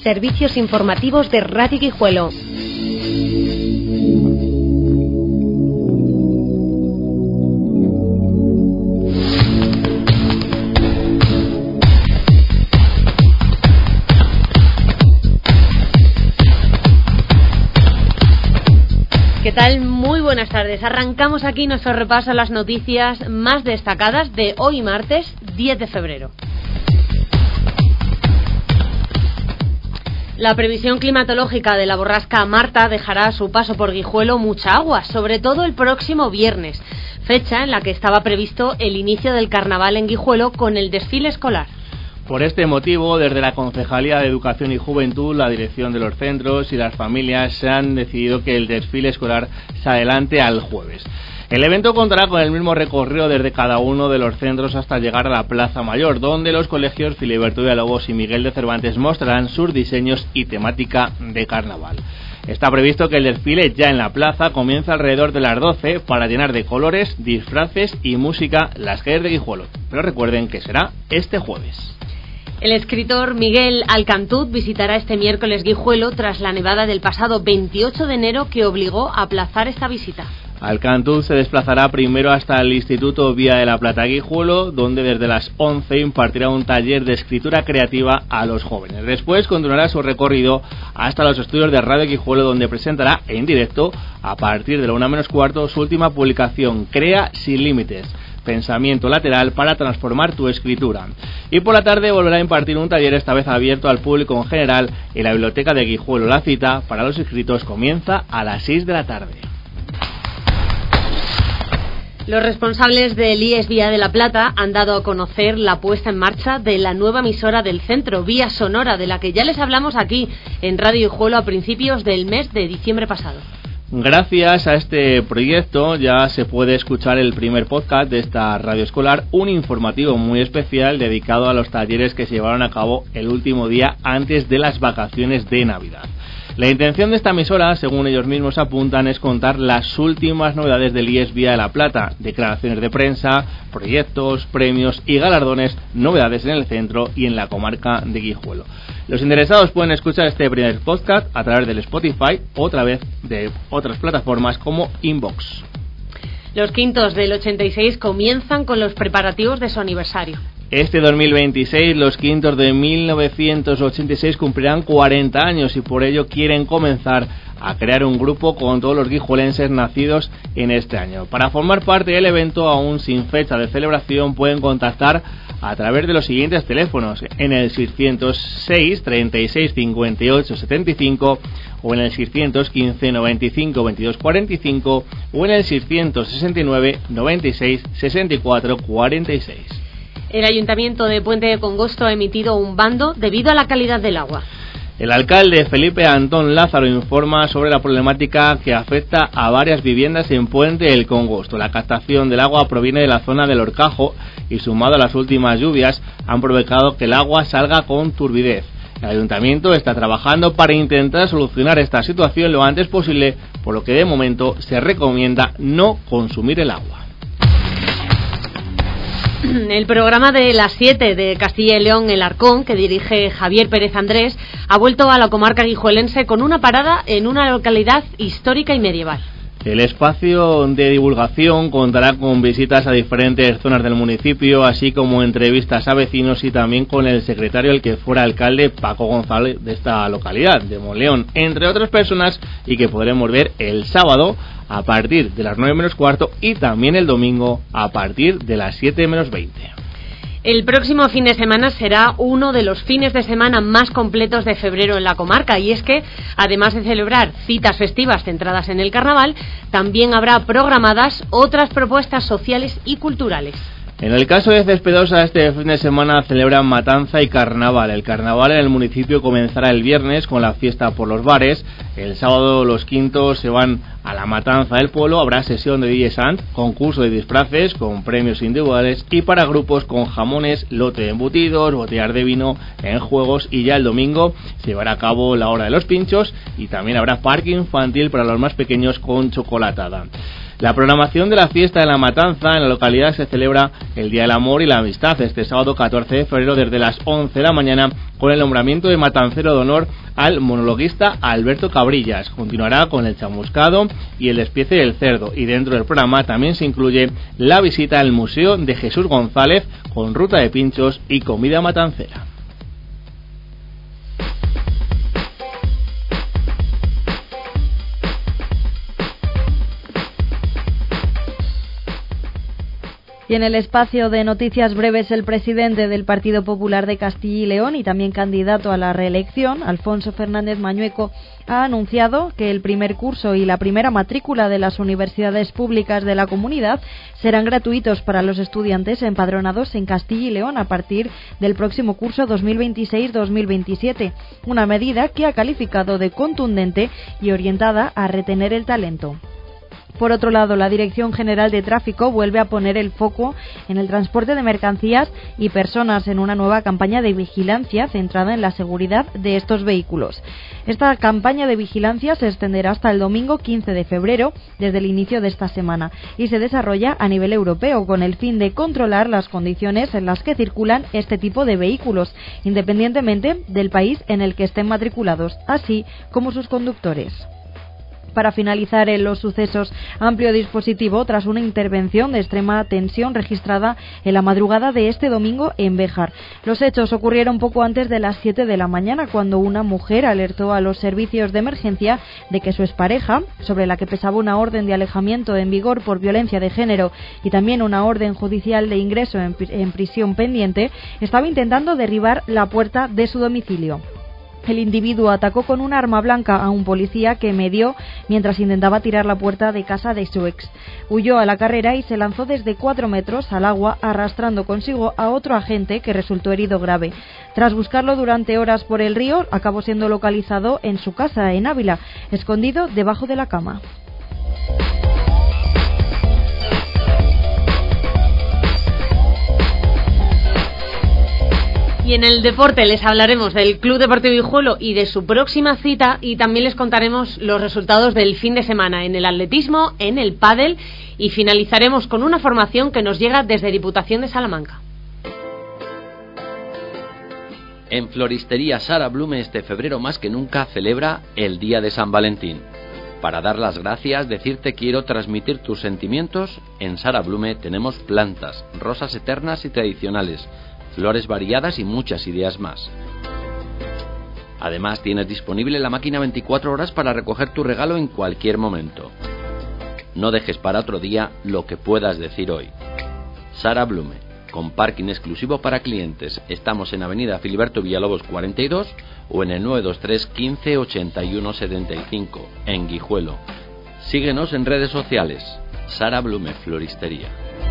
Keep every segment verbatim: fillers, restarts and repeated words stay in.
Servicios informativos de Radio Guijuelo. ¿Qué tal? Muy buenas tardes. Arrancamos aquí nuestro repaso a las noticias más destacadas de hoy martes diez de febrero. La previsión climatológica de la borrasca Marta dejará a su paso por Guijuelo mucha agua, sobre todo el próximo viernes, fecha en la que estaba previsto el inicio del carnaval en Guijuelo con el desfile escolar. Por este motivo, desde la Concejalía de Educación y Juventud, la dirección de los centros y las familias se han decidido que el desfile escolar se adelante al jueves. El evento contará con el mismo recorrido desde cada uno de los centros hasta llegar a la Plaza Mayor, donde los colegios Filiberto Villalobos y Miguel de Cervantes mostrarán sus diseños y temática de carnaval. Está previsto que el desfile ya en la plaza comience alrededor de las doce para llenar de colores, disfraces y música las calles de Guijuelo. Pero recuerden que será este jueves. El escritor Miguel Alcantuz visitará este miércoles Guijuelo tras la nevada del pasado veintiocho de enero que obligó a aplazar esta visita. Alcantuz se desplazará primero hasta el Instituto Vía de la Plata Guijuelo, donde desde las once impartirá un taller de escritura creativa a los jóvenes. Después continuará su recorrido hasta los estudios de Radio Guijuelo, donde presentará en directo, a partir de la una menos cuarto, su última publicación, Crea sin límites. Pensamiento lateral para transformar tu escritura. Y por la tarde volverá a impartir un taller, esta vez abierto al público en general, en la biblioteca de Guijuelo. La cita para los inscritos comienza a las seis de la tarde. Los responsables del I E S Vía de la Plata han dado a conocer la puesta en marcha de la nueva emisora del centro, Vía Sonora, de la que ya les hablamos aquí en Radio Guijuelo a principios del mes de diciembre pasado. Gracias a este proyecto ya se puede escuchar el primer podcast de esta radio escolar, un informativo muy especial dedicado a los talleres que se llevaron a cabo el último día antes de las vacaciones de Navidad. La intención de esta emisora, según ellos mismos apuntan, es contar las últimas novedades del I E S Vía de la Plata, declaraciones de prensa, proyectos, premios y galardones, novedades en el centro y en la comarca de Guijuelo. Los interesados pueden escuchar este primer podcast a través del Spotify o a través de otras plataformas como Inbox. Los quintos del ochenta y seis comienzan con los preparativos de su aniversario. Este dos mil veintiséis, los quintos de mil novecientos ochenta y seis cumplirán cuarenta años y por ello quieren comenzar a crear un grupo con todos los guijuelenses nacidos en este año. Para formar parte del evento, aún sin fecha de celebración, pueden contactar a través de los siguientes teléfonos: en el seiscientos seis, treinta y seis, cincuenta y ocho, setenta y cinco o en el seiscientos quince, noventa y cinco, veintidós, cuarenta y cinco o en el seiscientos sesenta y nueve, noventa y seis, sesenta y cuatro, cuarenta y seis. El Ayuntamiento de Puente de Congosto ha emitido un bando debido a la calidad del agua. El alcalde Felipe Antón Lázaro informa sobre la problemática que afecta a varias viviendas en Puente del Congosto. La captación del agua proviene de la zona del Horcajo y, sumado a las últimas lluvias, han provocado que el agua salga con turbidez. El ayuntamiento está trabajando para intentar solucionar esta situación lo antes posible, por lo que de momento se recomienda no consumir el agua. El programa de las siete de Castilla y León, El Arcón, que dirige Javier Pérez Andrés, ha vuelto a la comarca guijuelense con una parada en una localidad histórica y medieval. El espacio de divulgación contará con visitas a diferentes zonas del municipio, así como entrevistas a vecinos y también con el secretario, el que fuera alcalde, Paco González, de esta localidad, de Monleón, entre otras personas, y que podremos ver el sábado a partir de las nueve menos cuarto y también el domingo a partir de las siete menos veinte. El próximo fin de semana será uno de los fines de semana más completos de febrero en la comarca, y es que, además de celebrar citas festivas centradas en el carnaval, también habrá programadas otras propuestas sociales y culturales. En el caso de Cespedosa, este fin de semana celebran matanza y carnaval. El carnaval en el municipio comenzará el viernes con la fiesta por los bares. El sábado los quintos se van a la matanza del pueblo. Habrá sesión de D J Sant, concurso de disfraces con premios individuales y para grupos con jamones, lote de embutidos, botellas de vino en juegos. Y ya el domingo se llevará a cabo la hora de los pinchos y también habrá parque infantil para los más pequeños con chocolatada. La programación de la fiesta de la Matanza en la localidad se celebra el Día del Amor y la Amistad este sábado catorce de febrero desde las once de la mañana con el nombramiento de matancero de honor al monologuista Alberto Cabrillas. Continuará con el chamuscado y el despiece del cerdo, y dentro del programa también se incluye la visita al Museo de Jesús González con ruta de pinchos y comida matancera. Y en el espacio de noticias breves, el presidente del Partido Popular de Castilla y León y también candidato a la reelección, Alfonso Fernández Mañueco, ha anunciado que el primer curso y la primera matrícula de las universidades públicas de la comunidad serán gratuitos para los estudiantes empadronados en Castilla y León a partir del próximo curso dos mil veintiséis dos mil veintisiete, una medida que ha calificado de contundente y orientada a retener el talento. Por otro lado, la Dirección General de Tráfico vuelve a poner el foco en el transporte de mercancías y personas en una nueva campaña de vigilancia centrada en la seguridad de estos vehículos. Esta campaña de vigilancia se extenderá hasta el domingo quince de febrero, desde el inicio de esta semana, y se desarrolla a nivel europeo con el fin de controlar las condiciones en las que circulan este tipo de vehículos, independientemente del país en el que estén matriculados, así como sus conductores. Para finalizar en los sucesos, amplio dispositivo tras una intervención de extrema tensión registrada en la madrugada de este domingo en Béjar. Los hechos ocurrieron poco antes de las siete de la mañana, cuando una mujer alertó a los servicios de emergencia de que su expareja, sobre la que pesaba una orden de alejamiento en vigor por violencia de género y también una orden judicial de ingreso en, en prisión pendiente, estaba intentando derribar la puerta de su domicilio. El individuo atacó con un arma blanca a un policía que medió mientras intentaba tirar la puerta de casa de su ex. Huyó a la carrera y se lanzó desde cuatro metros al agua, arrastrando consigo a otro agente que resultó herido grave. Tras buscarlo durante horas por el río, acabó siendo localizado en su casa en Ávila, escondido debajo de la cama. Y en el deporte les hablaremos del Club Deportivo Guijuelo y de su próxima cita, y también les contaremos los resultados del fin de semana en el atletismo, en el pádel, y finalizaremos con una formación que nos llega desde Diputación de Salamanca. En Floristería Sara Blume este febrero más que nunca celebra el Día de San Valentín. Para dar las gracias, decirte quiero transmitir tus sentimientos, en Sara Blume tenemos plantas, rosas eternas y tradicionales, flores variadas y muchas ideas más. Además, tienes disponible la máquina veinticuatro horas para recoger tu regalo en cualquier momento. No dejes para otro día lo que puedas decir hoy. Sara Blume, con parking exclusivo para clientes. Estamos en Avenida Filiberto Villalobos cuarenta y dos o en el nueve dos tres quince ochenta y uno setenta y cinco, en Guijuelo. Síguenos en redes sociales. Sara Blume Floristería.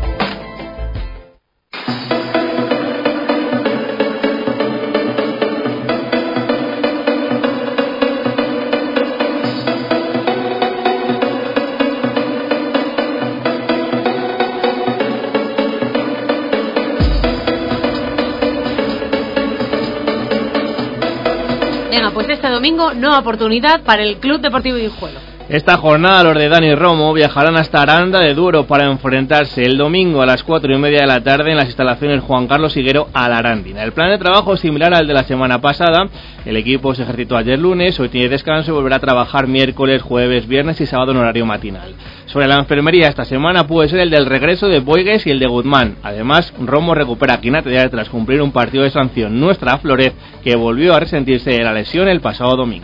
Pues este domingo, nueva oportunidad para el Club Deportivo Guijuelo. Esta jornada los de Dani Romo viajarán hasta Aranda de Duero para enfrentarse el domingo a las cuatro y media de la tarde en las instalaciones Juan Carlos Higuero a la Arándina. El plan de trabajo es similar al de la semana pasada. El equipo se ejercitó ayer lunes, hoy tiene descanso y volverá a trabajar miércoles, jueves, viernes y sábado en horario matinal. Sobre la enfermería, esta semana puede ser el del regreso de Boigues y el de Guzmán. Además, Romo recupera a Quinata tras cumplir un partido de sanción Nuestra Flores, que volvió a resentirse de la lesión el pasado domingo.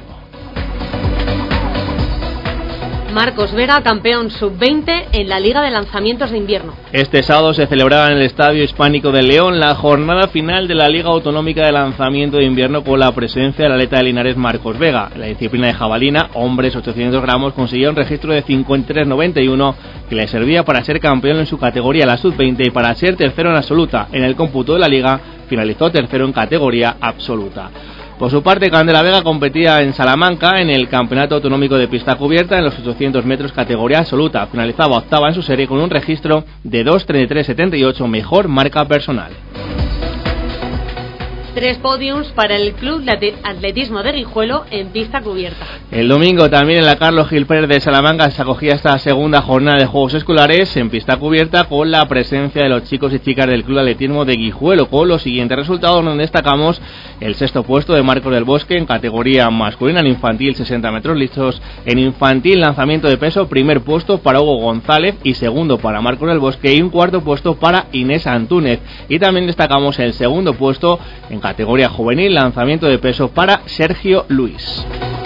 Marcos Vega, campeón sub veinte en la Liga de Lanzamientos de Invierno. Este sábado se celebraba en el Estadio Hispánico de León la jornada final de la Liga Autonómica de Lanzamiento de Invierno con la presencia del atleta de Linares Marcos Vega. En la disciplina de jabalina, hombres ochocientos gramos, consiguió un registro de cincuenta y tres noventa y uno que le servía para ser campeón en su categoría, la sub veinte, y para ser tercero en absoluta. En el cómputo de la Liga finalizó tercero en categoría absoluta. Por su parte, Candela Vega competía en Salamanca en el Campeonato Autonómico de Pista Cubierta en los ochocientos metros categoría absoluta. Finalizaba octava en su serie con un registro de dos treinta y tres setenta y ocho, mejor marca personal. Tres podiums para el Club de Atletismo de Guijuelo en pista cubierta. El domingo también en la Carlos Gil Pérez de Salamanca se acogía esta segunda jornada de Juegos Escolares en pista cubierta con la presencia de los chicos y chicas del Club Atletismo de Guijuelo, con los siguientes resultados, donde destacamos el sexto puesto de Marcos del Bosque en categoría masculina en infantil sesenta metros listos. En infantil lanzamiento de peso, primer puesto para Hugo González y segundo para Marcos del Bosque y un cuarto puesto para Inés Antúnez. Y también destacamos el segundo puesto en categoría juvenil, lanzamiento de peso para Sergio Luis.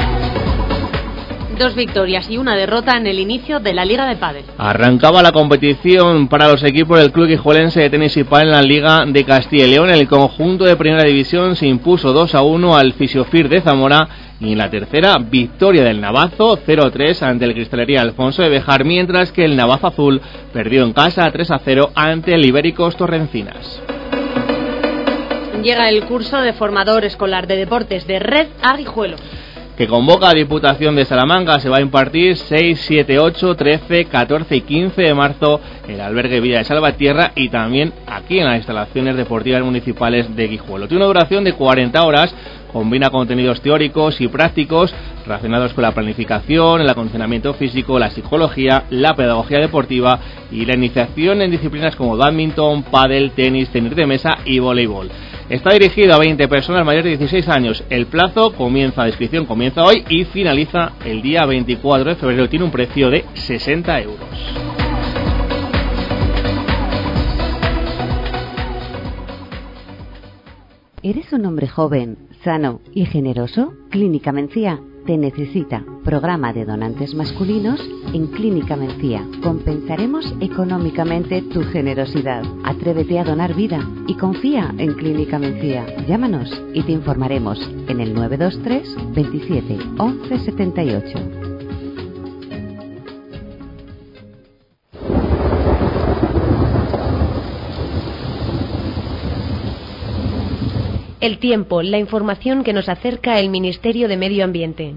Dos victorias y una derrota en el inicio de la Liga de Pádel. Arrancaba la competición para los equipos del Club Guijuelense de Tenis y Pádel en la Liga de Castilla y León. El conjunto de Primera División se impuso dos a uno al Fisiofir de Zamora y en la tercera victoria del Navazo cero a tres ante el Cristalería Alfonso de Bejar, mientras que el Navazo Azul perdió en casa tres a cero ante el Ibéricos Torrencinas. Llega el curso de formador escolar de deportes de Red a Guijuelo, que convoca a Diputación de Salamanca. Se va a impartir seis, siete, ocho, trece, catorce y quince de marzo en el albergue Villa de Salvatierra y también aquí en las instalaciones deportivas municipales de Guijuelo. Tiene una duración de cuarenta horas, combina contenidos teóricos y prácticos relacionados con la planificación, el acondicionamiento físico, la psicología, la pedagogía deportiva y la iniciación en disciplinas como bádminton, pádel, tenis, tenis de mesa y voleibol. Está dirigido a veinte personas mayores de dieciséis años. El plazo comienza, la inscripción comienza hoy y finaliza el día veinticuatro de febrero. Tiene un precio de sesenta euros. ¿Eres un hombre joven, sano y generoso? Clínica Mencía te necesita. Programa de donantes masculinos en Clínica Mencía. Compensaremos económicamente tu generosidad. Atrévete a donar vida y confía en Clínica Mencía. Llámanos y te informaremos en el nueve dos tres, veintisiete, once setenta y ocho. El tiempo, la información que nos acerca el Ministerio de Medio Ambiente.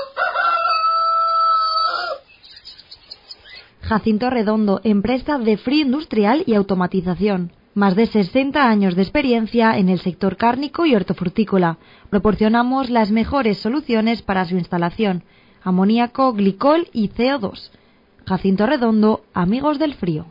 Jacinto Redondo, empresa de frío industrial y automatización. Más de sesenta años de experiencia en el sector cárnico y hortofrutícola. Proporcionamos las mejores soluciones para su instalación. Amoníaco, glicol y C O dos. Jacinto Redondo, amigos del frío.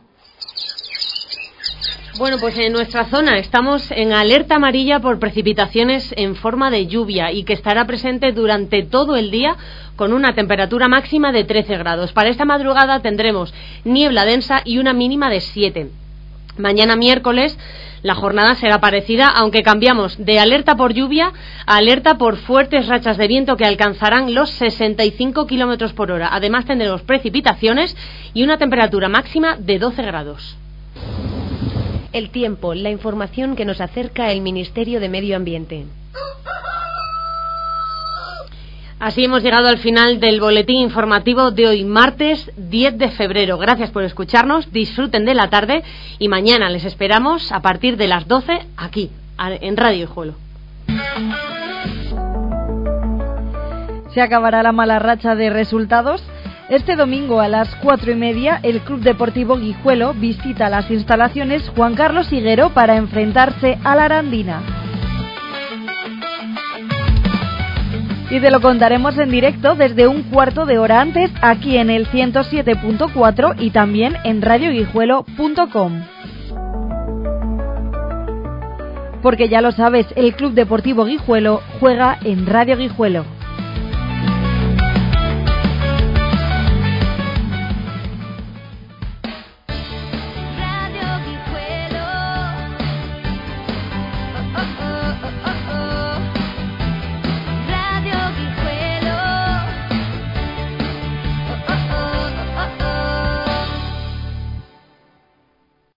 Bueno, pues en nuestra zona estamos en alerta amarilla por precipitaciones en forma de lluvia y que estará presente durante todo el día con una temperatura máxima de trece grados. Para esta madrugada tendremos niebla densa y una mínima de siete. Mañana miércoles la jornada será parecida, aunque cambiamos de alerta por lluvia a alerta por fuertes rachas de viento que alcanzarán los sesenta y cinco kilómetros por hora. Además tendremos precipitaciones y una temperatura máxima de doce grados. El tiempo, la información que nos acerca el Ministerio de Medio Ambiente. Así hemos llegado al final del boletín informativo de hoy, martes diez de febrero. Gracias por escucharnos, disfruten de la tarde y mañana les esperamos a partir de las doce aquí, en Radio Guijuelo. Se acabará la mala racha de resultados. Este domingo a las cuatro y media el Club Deportivo Guijuelo visita las instalaciones Juan Carlos Higuero para enfrentarse a la Arandina. Y te lo contaremos en directo desde un cuarto de hora antes aquí en el ciento siete punto cuatro y también en radio guijuelo punto com. Porque ya lo sabes, el Club Deportivo Guijuelo juega en Radio Guijuelo.